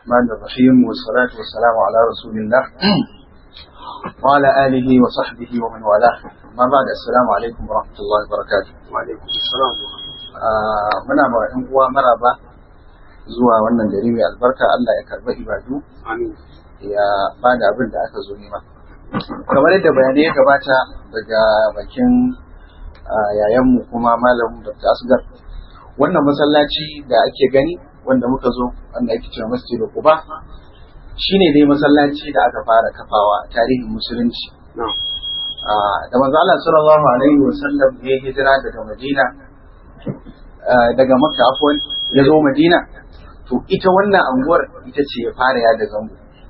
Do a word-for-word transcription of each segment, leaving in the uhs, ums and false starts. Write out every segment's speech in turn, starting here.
الرحمن الرحيم والصلاة والسلام على رسول الله وعلى آله وصحبه ومن والاه. ما بعد السلام عليكم ورحمة الله وبركاته. وعليكم السلام. muna ba ɗan uwa maraba zuwa wannan gari mai albarka. Allah ya karɓi ibadu, Amin. ya bada abin da aka zo nema. Kamar yadda bayanai ya gabata daga bakin yayanmu kuma malamin Doctor Asgar, wannan masallaci da ake gani wanda muka zo wanda ake cewa Masjidul Quba shine dai masallaci da aka fara kafawa a tarihin musulunci. Da manzo Allah sallallahu alaihi wasallam ya hijira daga Madina daga Makka afwan ya zo Madina, to ita wannan anguwar ita ce ya fara ya da zango.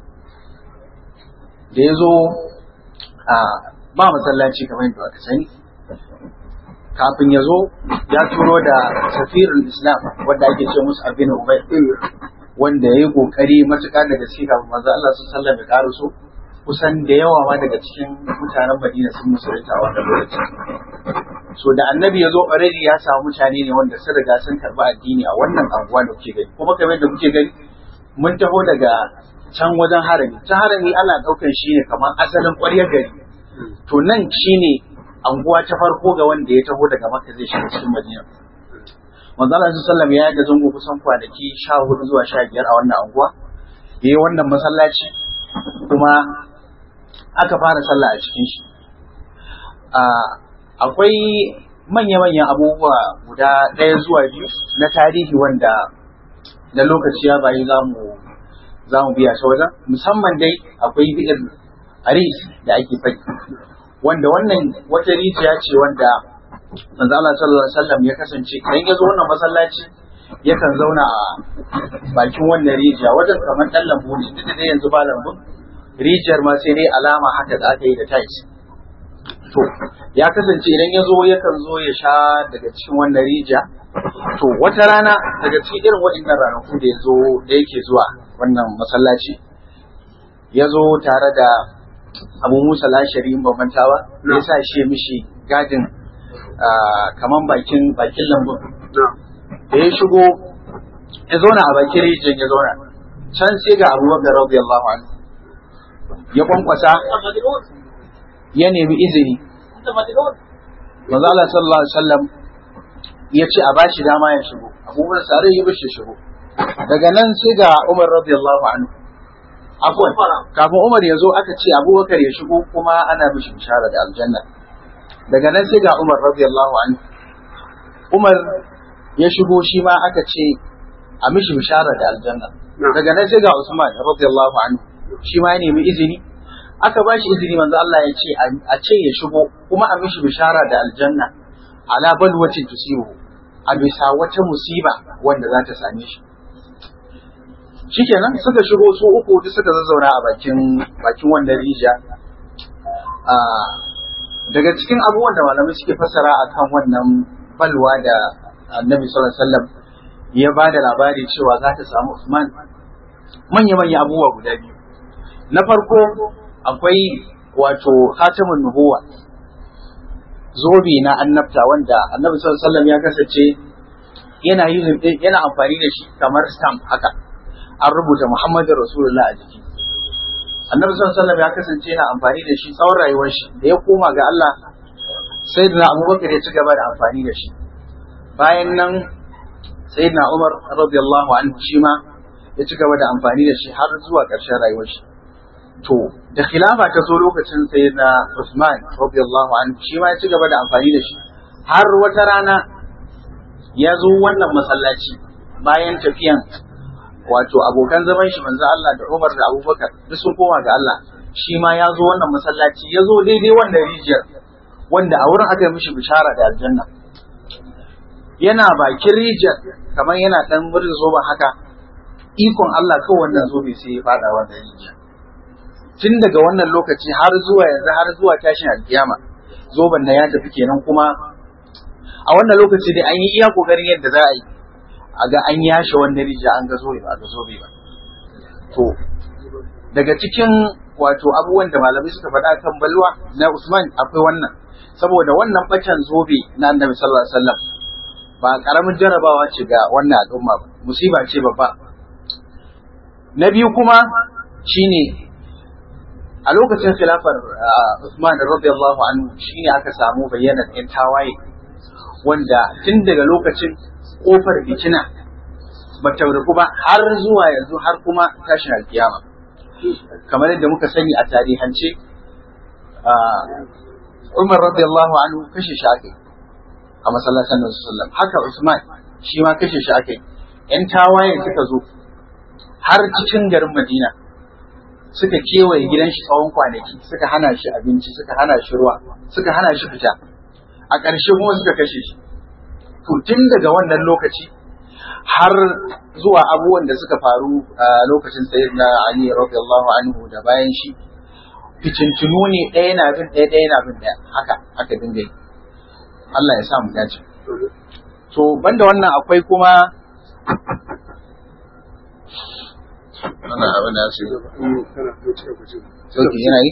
Da ya zo ba masallaci kamar yadda aka sani, kafin ya zo ya turo da safirul Islam wanda ake ce musu abin Ubay, wanda ya yi kokari matuƙa da gaske kafin manzo Allah sallallahu alaihi wasallam ya karaso. Kusan da yawa ma daga cikin mutanen Madina sun musulunta a wannan lokaci. So da annabi ya zo already ya samu mutane ne wanda sun riga sun karɓi addini a wannan anguwa da kuke gani. Kuma kamar da kuke gani mun taho daga can wajen harami. Ta harami ana ɗaukar shi ne kamar asalin ƙwaryar gari. To nan shi ne anguwa ta farko ga wanda ya taho daga Makka zai shiga cikin Madina. Manzo Allah sallallahu alaihi wasallam ya yi zango kusan kwanaki sha hudu zuwa sha biyar a wannan anguwa. Yayi wannan masallaci kuma aka fara sallah a cikin shi. Akwai manya-manyan abubuwa guda ɗaya zuwa biyu na tarihi wanda na lokaci ya bayi za mu biya shi wajen. Musamman dai akwai bi'ir Aris da ake faɗi, wanda wannan wata rijiya ce wanda manzo Allah sallallahu alaihi wasallam ya kasance idan ya zo wannan masallaci yakan zauna a bakin wannan rijiya wajen kamar ɗan lambu ne, duk da dai yanzu ba lambu, rijiyar ma sai dai alama haka da aka yi da tais. To ya kasance idan ya zo yakan zo ya sha daga cikin wannan rijiya. To wata rana daga cikin irin waɗannan ranaku da ya zo da yake zuwa wannan masallaci, ya zo tare da Abu Musa Lashari in babantawa, ya sa shi mishi gadin kaman bakin bakin lambun. Da ya shigo ya zauna a bakin rijiyar, ya zauna can sai ga Abu Bakar radiyallahu anhu ya kwankwasa, ya nemi izini. Manzo Allah sallallahu alaihi wasallam ya ce a bashi dama ya shigo. Abu Bakar sai ya bashi shigo. Daga nan sai ga Umar radiyallahu anhu. Afwan, kafin Umar ya zo aka ce Abu Bakar ya shigo kuma ana mishi bishara da aljanna. Daga nan sai ga Umar radiyallahu anhu. Umar ya shigo shi ma aka ce a mishi bishara da aljanna. Daga nan sai ga Usman radiyallahu anhu. Shi ma ya nemi izini, aka ba shi izini. Manzo Allah ya ce a ce ya shigo kuma a mishi bishara da aljanna ala balwatin tusibu, a bisa wata musiba wanda za ta same shi. Shikenan suka shigo su uku duk suka zazzauna a bakin bakin wannan rijiya. Daga cikin abubuwan da malamai suke fassara akan wannan balwa da Annabi sallallahu alaihi wasallam ya ba da labari cewa za ta samu Usman, manya-manya abubuwa guda biyu. Na farko akwai wato khatamun nubuwa, zobe na annabta wanda Annabi sallallahu alaihi wasallam ya kasance yana yin yana amfani da shi kamar stamp haka, an rubuta Muhammadu Rasulullah a jiki. Annabi sallallahu alaihi wasallam ya kasance yana amfani da shi tsawon rayuwar shi. Da ya koma ga Allah, Sayyidina Abubakar ya ci gaba da amfani da shi. Bayan nan Sayyidina Umar radiyallahu anhu shi ma ya ci gaba da amfani da shi har zuwa ƙarshen rayuwar shi. To da khilafa ta zo lokacin Sayyidina Usman radiyallahu anhu, shi ma ya ci gaba da amfani da shi har wata rana ya zo wannan masallaci bayan tafiyan wato abokan zaman shi manzo Allah da Umar da Abubakar duk sun koma ga Allah. Shi ma ya zo wannan masallaci, ya zo daidai wannan rijiyar wanda a wurin aka yi mishi bishara da aljanna. Yana bakin rijiyar kamar yana dan murin zoba haka, ikon Allah kawai wannan zobe sai ya fada wannan rijiya. Tun daga wannan lokaci har zuwa yanzu har zuwa tashin alkiyama zoban nan ya tafi kenan. Kuma a wannan lokaci dai an yi iya kokarin yadda za a yi a ga an yashe wannan rijiya, an ga zobe ba a ga zobe ba. To daga cikin wato abubuwan da malamai suka faɗa kan balwa na Usman akwai wannan, saboda wannan bacin zobe na Annabi sallallahu alaihi wasallam ba karamin jarabawa ce ga wannan al'umma ba, musiba ce babba. na biyu kuma shine a lokacin khilafar Uthman radiyallahu anhu shine aka samu bayyanar yan tawaye wanda tun daga lokacin kofar fitina ba ta rufu ba har zuwa yanzu har kuma tashin alkiyama kamar yadda muka sani a tarihance Umar radiyallahu anhu kashe shi aka a masallacin Nabi sallallahu haka Usman shi ma kashe shi aka yan tawaye suka zo har cikin garin Madina suka kewaye gidan shi tsawon kwanaki suka hana shi abinci suka hana shi ruwa suka hana shi fita a ƙarshe kuma suka kashe shi to tun daga wannan lokaci har zuwa abubuwan da suka faru a lokacin sayyidina Ali radiyallahu anhu da bayan shi fitintunu ne ɗaya na bin ɗaya ɗaya na bin ɗaya haka aka dinga yi Allah ya sa mu dace to banda wannan akwai kuma wannan abin da su yi yana yi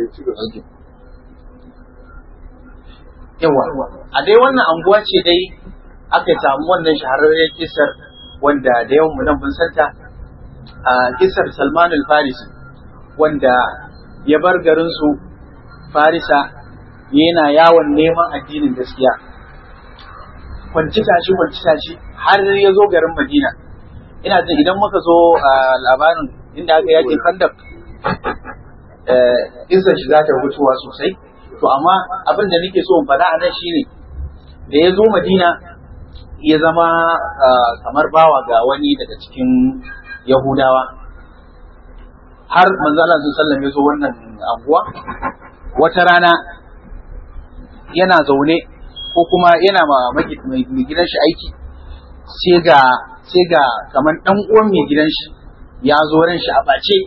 yawa a dai wannan anguwa ce dai aka samu wannan shahararren kisar wanda da yawan mu nan mun santa a kisar Salman al-Farisi wanda ya bar garin su Farisa yana yawon neman addinin gaskiya kwanci tashi kwanci tashi har ya zo garin Madina ina jin idan muka zo a labarin inda aka yaki Khandaq eh kisar shi za ta rubutuwa sosai to amma abin da nake so in faɗa a nan shine da ya zo Madina ya zama kamar bawa ga wani daga cikin Yahudawa har manzo Allah sallallahu alaihi wasallam ya zo wannan anguwa wata rana yana zaune ko kuma yana ma mai gidan shi aiki sai ga sai ga kamar dan uwan mai gidan shi ya zo ran shi a bace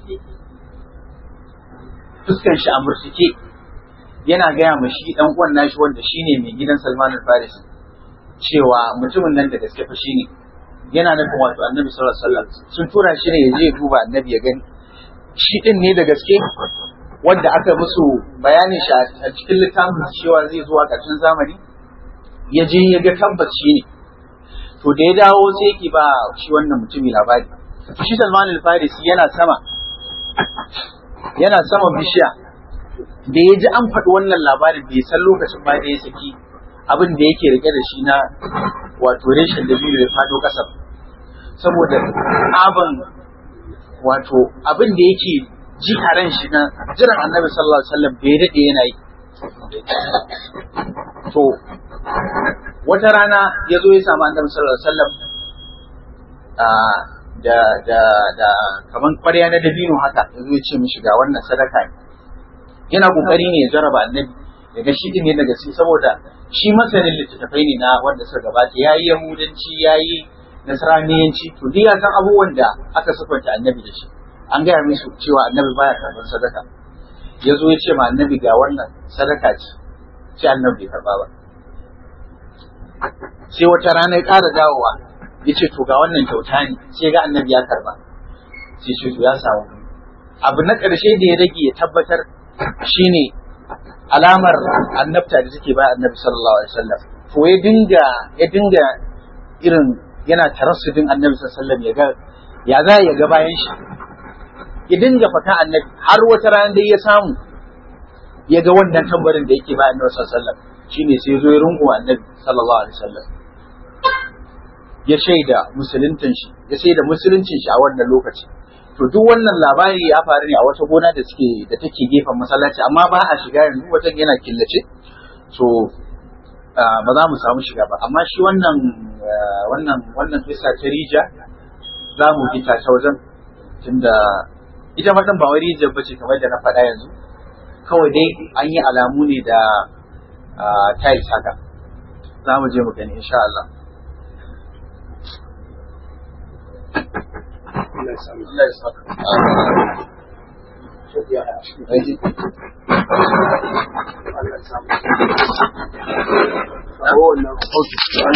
fuskar shi a murtuke yana gaya ma shi dan uwan nashi wanda shine mai gidan Salman al-Farisi cewa mutumin nan da gaske fa shine yana nufin wato Annabi sallallahu alaihi wasallam sun tura shi ne ya je duba Annabi ya gani shi din ne da gaske wanda aka musu bayanin shi a cikin littafin cewa zai zuwa ƙarshen zamani ya je ya ga tabbaci ne to da ya dawo sai yake ba shi wannan mutumi labari shi Salman al-Farisi yana sama yana sama bishiya da ya ji an faɗi wannan labarin bai san lokacin ba da ya saki abin da yake rike da shi na wato reshen da biyu ya faɗo ƙasa saboda abin wato abin da yake ji a ran shi na jiran Annabi sallallahu alaihi wasallam bai daɗe yana yi to wata rana ya zo ya samu Annabi sallallahu alaihi wasallam da da da kaman kwarya na dabino haka ya zo ya ce mishi ga wannan sadaka ne yana kokari ne ya jarraba Annabi ya ga shi din ne daga shi saboda shi masanin littattafai ne na wanda suka gabata yayi yahudanci yayi nasraniyanci to duk ya san abubuwan da aka sifanta Annabi da shi an gaya musu cewa Annabi baya karɓar sadaka ya zo ya ce ma Annabi ga wannan sadaka ce sai Annabi bai karɓa ba sai wata rana ya ƙara dawowa ya ce to ga wannan kyauta ne sai ga Annabi ya karɓa sai shi to ya samu abu na ƙarshe da ya rage ya tabbatar shine alamar annabta da take ba Annabi sallallahu alaihi wasallam to ya dinga ya dinga irin yana tarassudin Annabi sallallahu alaihi wasallam ya ga ya za ya ga bayan shi ya dinga fata Annabi har wata rana dai ya samu ya ga wannan tambarin da yake ba Annabi sallallahu alaihi wasallam shine sai zo ya rungu Annabi sallallahu alaihi wasallam ya shaida musuluntin shi ya shaida musuluncin shi a wannan lokaci to duk wannan labari ya faru ne a wata gona da suke da take gefen masallaci amma ba a shiga yanzu wajen yana killace so ba za mu samu shiga ba amma shi wannan wannan wannan kisa ta rija za mu bi ta ta wajen tunda ita matan ba wai rijiyar bace kamar da na faɗa yanzu kawai dai an yi alamu ne da tiles haka za mu je mu gani insha Allah Allah ya sami Allah ya saka Allah ya sami